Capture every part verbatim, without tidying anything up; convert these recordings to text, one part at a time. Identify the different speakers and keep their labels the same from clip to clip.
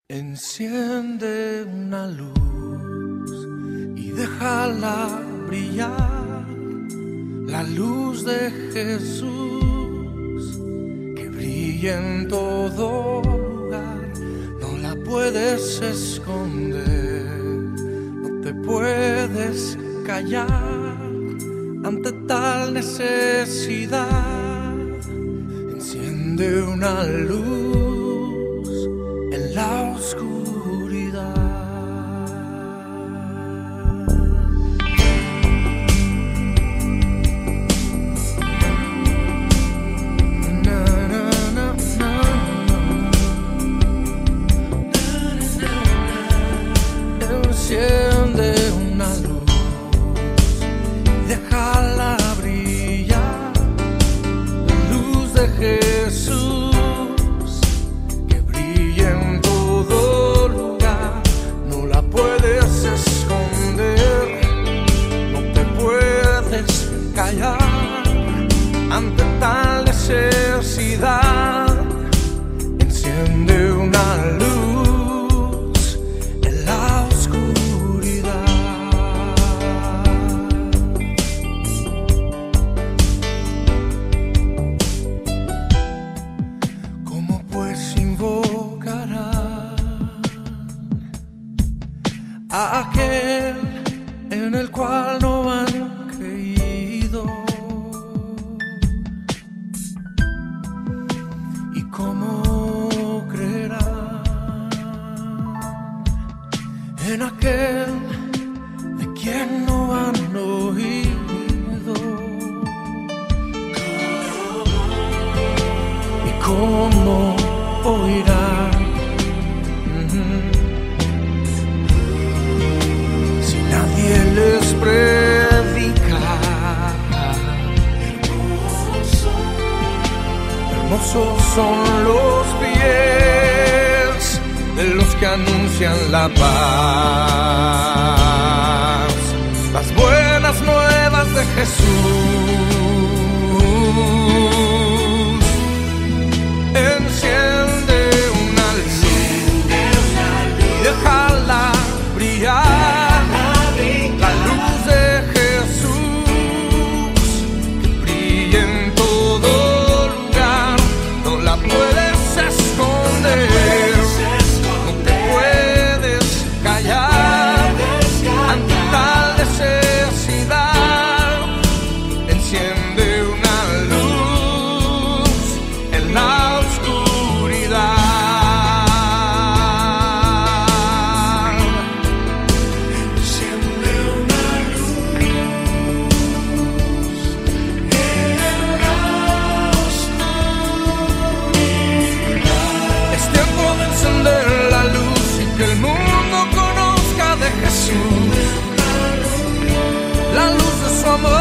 Speaker 1: Enciende una luz y déjala brillar, la luz de Jesús que brilla en todo lugar. No la puedes esconder, no te puedes callar ante tal necesidad. Enciende una luz en la oscuridad. Na, na, na, na, na. Enciende una luz, déjala brillar, la luz de Jesús. Callar ante tal necesidad. Enciende una luz en la oscuridad. ¿Cómo pues invocará a aquel en el cual no van? ¿Y cómo creerá en aquel de quien no han oído? ¿Y cómo oirá uh-huh. si nadie les predica? Hermosos son los pies de los que anuncian la paz, las buenas nuevas de Jesús. Enciende una luz, déjala brillar, la luz de Jesús que brilla en todo. La puedes esconder, no te puedes callar ante tal necesidad. Enciende una luz en la oscuridad. Enciende una luz en la oscuridad. Es tiempo de encender la luz y que el mundo conozca de Jesús, la luz de su amor.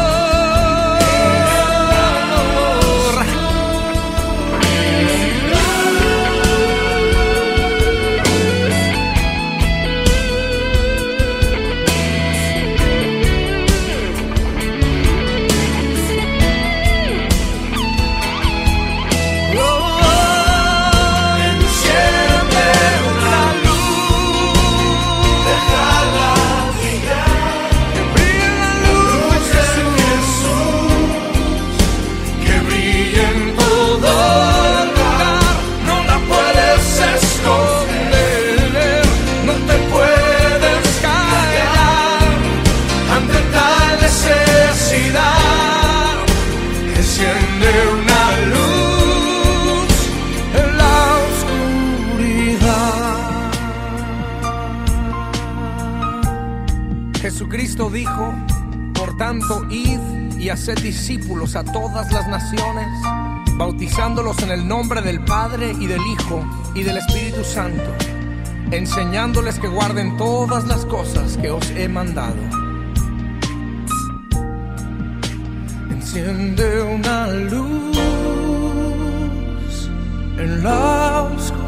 Speaker 1: Jesucristo dijo: por tanto, id y haced discípulos a todas las naciones, bautizándolos en el nombre del Padre y del Hijo y del Espíritu Santo, enseñándoles que guarden todas las cosas que os he mandado. Enciende una luz en la oscuridad.